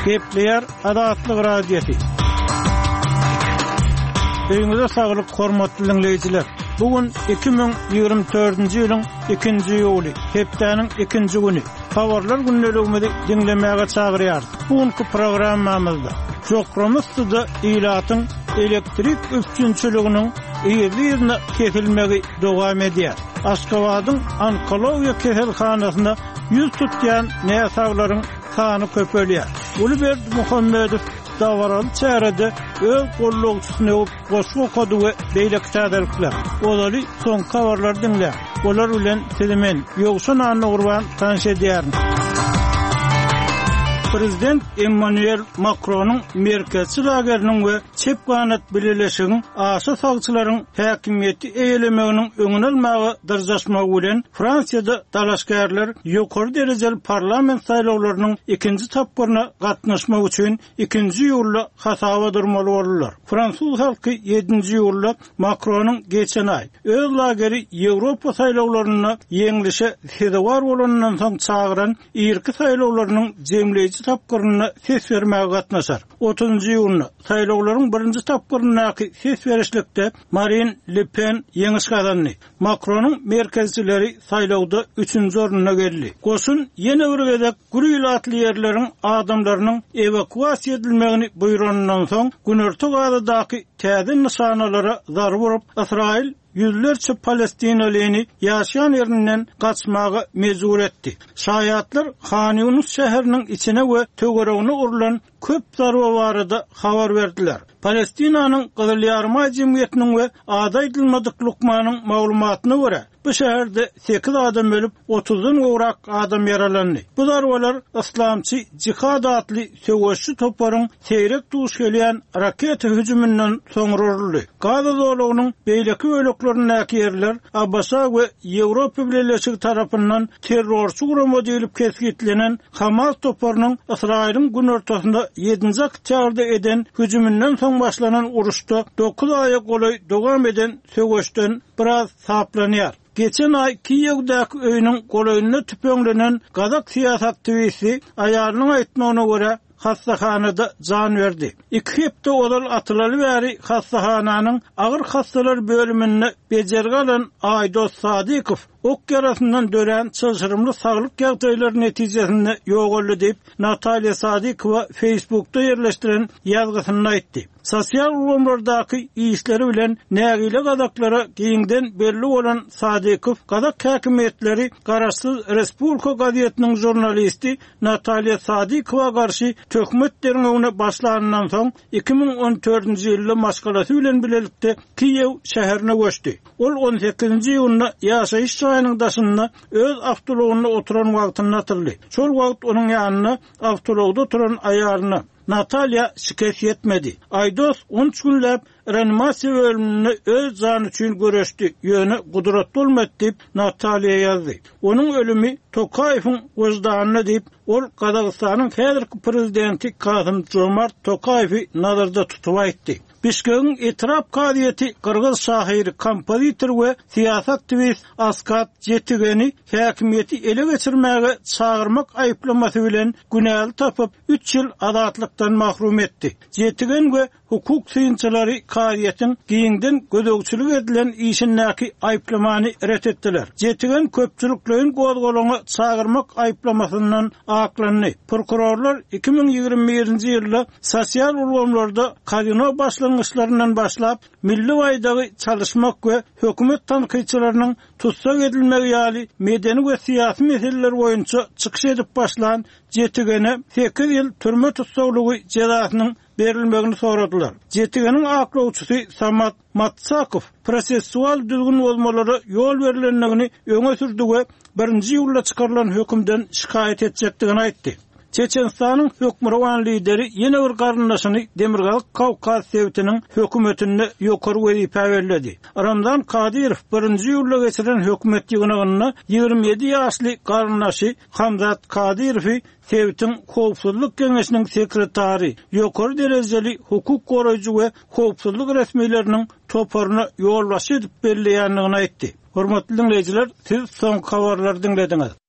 Gepleyer Adatlyk radiosi. Öňüňizde saglyk, hormatly dinleýijiler. Bugün 2024-nji ýylyň 2-nji ýuly, hepdeniň 2-nji güni. Habarlar günneligimizi dinlemäge çagyrýar. Bugünkü programmamyzda Jokramusda ilatyň elektrik üçinçiliginiň ýerine kesilmegi dowam edýär. Aşgabatyň onkologiýa keselhanasyna ýüz tutýan näsaglaryň sany köpelýär. Ulyberdi Muhammedow davaran çärede öz gollugçysyny goşgu kodu we beýleki täderlikler. Olary soň kawarlar dinler. Olar bilen sizimen ýogşan anly gurban tanış edýär. Prezident Emmanuel Macron'un merkezçi lageriniň we çep kanat birleşiginiň aşy sagçylaryň häkimiýeti eýlemeginiň öňüne almagy dyrjaşmagy bilen Fransiýada dalaşgärler ýokary derejeli parlament saýlawlarynyň 2-nji tapgyryna gatnaşmak üçin 2-nji ýylda hasaba durmaly boldular. Fransuz halky 7-nji ýylda Macron'un geçen ay öz lageri Ýewropa saýlawlaryna ýeňilişe hedewar bolandan soň çagyran ýerki saýlawlarynyň jemleýici tapgyryna ses bermäge gatnaşar. 30-njy ýylyň saýlawlaryň 1-nji tapgyrynaky ses berişlikde Marine Le Pen ýeňiş kazandy. Macron'un merkezçileri saýlawda 3-nji oruna geldi. Goşun ýene bir gezek gürýlatly ýerleriň adamlarynyň evakuasiýa edilmegini buýranyndan soň Günerti Gazadaky täze nişanalara zarby borup Israil yüzlerce Palestinalyny ýaşaýan ýerinden gaçmagy mejbur etdi. Şaýatlar Han Yunus şäheriniň içine we tögeregine urulan köp zarba barada habar berdiler. Palestinanyň Gyzyl Ýarma jemgyýetiniň we ada edilmedik lukmanyň maglumatyna görä bu şäherde 8 adam ölüp 30-dan gowrak adam yaralandy. Bu zarbalar islamçy jihad adly söwüşçü toplaryň seýrek duş gelýän raket hüjümünden soňruldy. Gaza zolugynyň beýleki böleklerindäki ýerler Abbasa we Ýewropa Birleşigi tarapyndan terrorçy gurama diýilip kesgitlenen Hamas toplarynyň Israil'in gün ortasynda 7-nji oktýabrda eden hüjümünden soň başlanan uruşda 9 aýa golay dowam eden söwüşden biraz saplanýar. Geçen ay Kiýewdäki öýüniň golaýyna tüpeňlenen Gazak siýasatçysy aýalynyň aýtmagyna görä hastahanada can verdi. 2 hepde olar atylaly bäri hastahananyň agyr hastalar bölümine bejerge alan Aydos Sadykow ok yarasından dören çılşırımlı sağlık ýagdaýlary netijesinde ýogaldy diýip Natalya Sadykowa Facebook'ta ýerleşdiren ýazgysynda aýtdy. Sosial ulamlardaky işleri bilen nägile gazaklara giňden belli bolan Sadykow Gazak häkimetleri garaşsyz Respublika gazetiniň jurnalisti Natalya Sadykowa garşy töhmet derňegine başlanandan soň 2014-nji ýylda maşgalasy bilen bilelikde Kiýew şäherine göçdi. Ol 18-nji ýylda ýaşaýyş ýanyň daşynda öz awtologunda oturan wagtyny hatyrly. Şol wagt onuň ýanyna awtologda oturan aýalyna Natalya şikayet etmedi. Aydos 13 günläp reanimasiýa bölümine öz jany üçin göreşdi. Ýöne gudratly bolmady diýip Natalya ýazdy. Onuň ölümi Tokaýewiň gözdanyna diýip ol Gazagystanyň häzirki prezidenti Kasym-Jomart Tokaýewi nazarda tutup aýtdy. Bişkegiň etrap kadiýeti Kyrgyz şahyry, kompozitor we siýasat aktivist Askat Jetigeni häkimiýeti ele geçirmäge çağırmak aýplamasy bilen günäli tapyp 3 ýyl azatlykdan mahrum etdi. Jetigen we hukuk syňçylary kadiýetiň giňden gödөгçilik edilen işindäki aýplamany ret etdiler. Jetigen köpçüliklerin gozgolaňy çağırmak aýplamasyndan aklandy. Prokurorlar 2021-nji ýylda sosial ulamlarda kazino başlangyçlaryndan başlap milli waýdagy çalışmak we hökümet tanqyçylarynyň tutsak edilmegi ýaly medeni we syýasy meseleler boýunça çykyş edip başlan Jetigene 8 ýyl türme tutsaklygy jazasynyň berilmegini soradylar. Jetigeniň aklawçysy Samat Matsakow prosessual düzgün bolmalara ýol berilenligini öňe sürdi we 1-nji ýylda çykarylan hökümden şikayet etjekdigini aýtdy. Çeçenistanyň hökmran lideri ýene bir garyndaşyny Demirgazyk Kawkaz Sewtiniň hökümetinde ýokary wezipe berdi. Ramzan Kadyrow 1-nji ýylda geçiren hökümet ýygynyna 27 ýaşly garyndaşy Hamzat Kadyrowy Sewtiň Howpsuzlyk Geňeşiniň sekretary, ýokary derejeli hukuk goraýjy we howpsuzlyk resmiýetleriniň toparyna ýolbaşy edip berilýändigini aýtdy. Hormatly dinleýijiler, siz soň habarlary dinlediňiz.